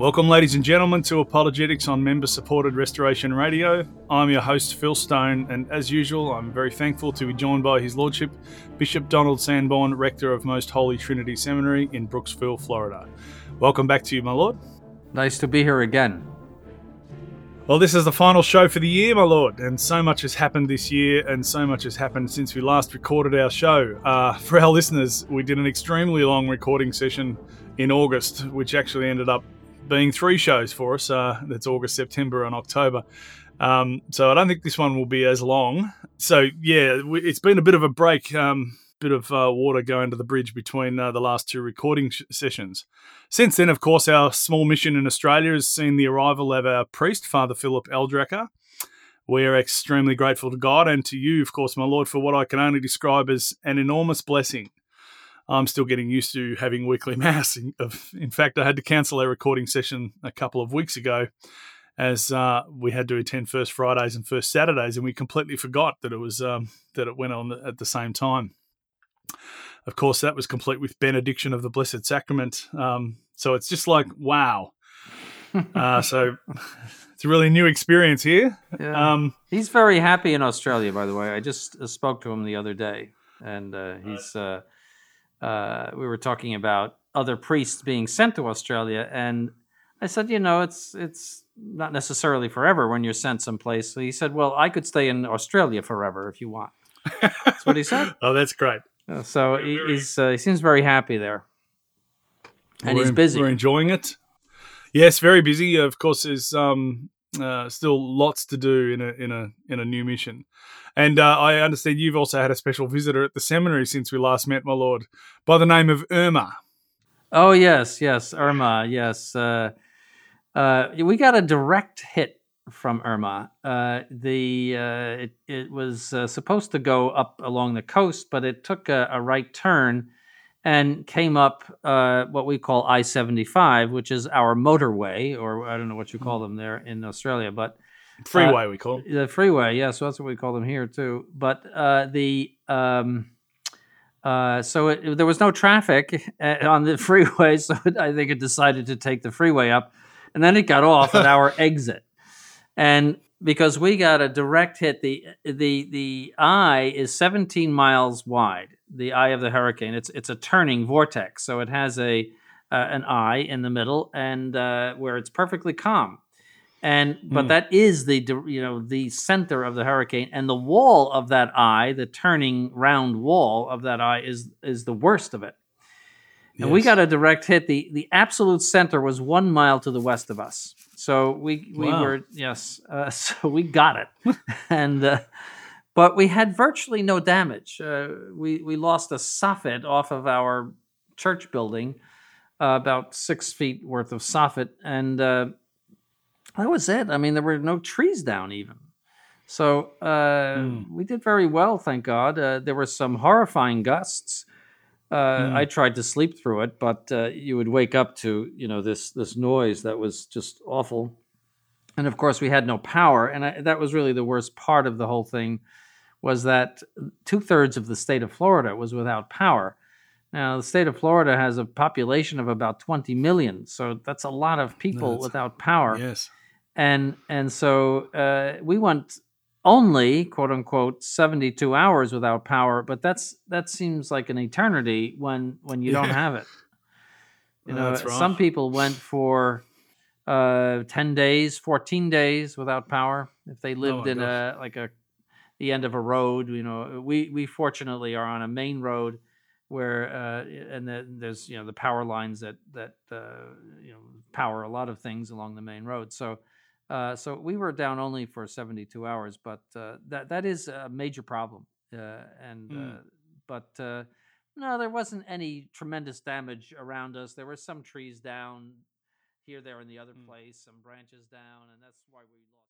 Welcome, ladies and gentlemen, to Apologetics on Member-Supported Restoration Radio. I'm your host, Phil Stone, and as usual, I'm very thankful to be joined by His Lordship, Bishop Donald Sanborn, Rector of Most Holy Trinity Seminary in Brooksville, Florida. Welcome back to you, my Lord. Nice to be here again. Well, this is the final show for the year, my Lord, and so much has happened this year, and so much has happened since we last recorded our show. For our listeners, we did an extremely long recording session in August, which actually ended up being 3 shows for us. That's August, September, and October. So I don't think this one will be as long. So yeah, it's been a bit of a break, bit of water going to the bridge between the last 2 recording sessions. Since then, of course, our small mission in Australia has seen the arrival of our priest, Father Philip Eldracker. We're extremely grateful to God and to you, of course, my Lord, for what I can only describe as an enormous blessing. I'm still getting used to having weekly mass. In fact, I had to cancel our recording session a couple of weeks ago as we had to attend First Fridays and First Saturdays, and we completely forgot that it went on at the same time. Of course, that was complete with benediction of the Blessed Sacrament. So it's just like, wow. So it's a really new experience here. Yeah. He's very happy in Australia, by the way. I just spoke to him the other day, and he's... we were talking about other priests being sent to Australia, and I said, it's not necessarily forever when you're sent someplace. So he said, well, I could stay in Australia forever if you want. That's what he said. Oh, that's great. So he seems very happy there, and he's busy. We're enjoying it. Yes, very busy. Of course, there's still lots to do in a new mission. And I understand you've also had a special visitor at the seminary since we last met, my Lord, by the name of Irma. Oh, yes, Irma, yes. We got a direct hit from Irma. It was supposed to go up along the coast, but it took a right turn and came up what we call I-75, which is our motorway, or I don't know what you call them there in Australia, but... Freeway, we call it. The freeway, yeah, so that's what we call them here, too. But there was no traffic on the freeway, so I think it decided to take the freeway up, and then it got off at our exit. And because we got a direct hit, the eye is 17 miles wide, the eye of the hurricane. It's a turning vortex, so it has an eye in the middle, and where it's perfectly calm. But that is the center of the hurricane, and the wall of that eye, the turning round wall of that eye, is the worst of it. And Yes. we got a direct hit. The absolute center was 1 mile to the west of us, so we were so we got it, and but we had virtually no damage. We lost a soffit off of our church building, about 6 feet worth of soffit, and that was it. I mean, there were no trees down even. So we did very well, thank God. There were some horrifying gusts. I tried to sleep through it, but you would wake up to this noise that was just awful. And of course, we had no power, and that was really the worst part of the whole thing, was that 2/3 of the state of Florida was without power. Now, the state of Florida has a population of about 20 million, so that's a lot of people without power. Yes. And so we went only, quote unquote, 72 hours without power, but that seems like an eternity when you don't have it. That's right. Some people went for 10 days, 14 days without power if they lived in the end of a road. We fortunately are on a main road where and then there's the power lines that power a lot of things along the main road. So we were down only for 72 hours, but that is a major problem. But no, there wasn't any tremendous damage around us. There were some trees down here, there, and the other place, some branches down, and that's why we lost.